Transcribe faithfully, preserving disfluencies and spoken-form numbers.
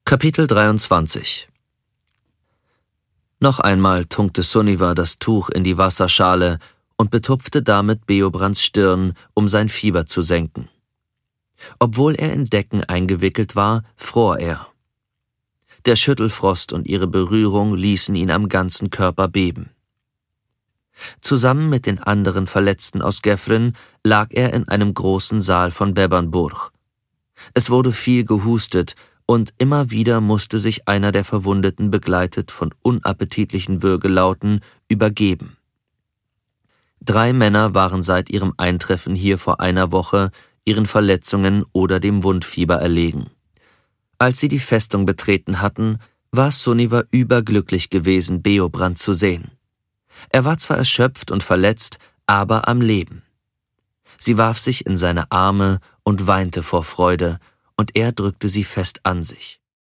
Kapitel dreiundzwanzig. Noch einmal tunkte Sunniva das Tuch in die Wasserschale und betupfte damit Beobrands Stirn, um sein Fieber zu senken. Obwohl er in Decken eingewickelt war, fror er. Der Schüttelfrost und ihre Berührung ließen ihn am ganzen Körper beben. Zusammen mit den anderen Verletzten aus Gefren lag er in einem großen Saal von Bebbanburg. Es wurde viel gehustet, und immer wieder musste sich einer der Verwundeten begleitet von unappetitlichen Würgelauten übergeben. Drei Männer waren seit ihrem Eintreffen hier vor einer Woche ihren Verletzungen oder dem Wundfieber erlegen. Als sie die Festung betreten hatten, war Sunniva überglücklich gewesen, Beobrand zu sehen. Er war zwar erschöpft und verletzt, aber am Leben. Sie warf sich in seine Arme und weinte vor Freude, und er drückte sie fest an sich.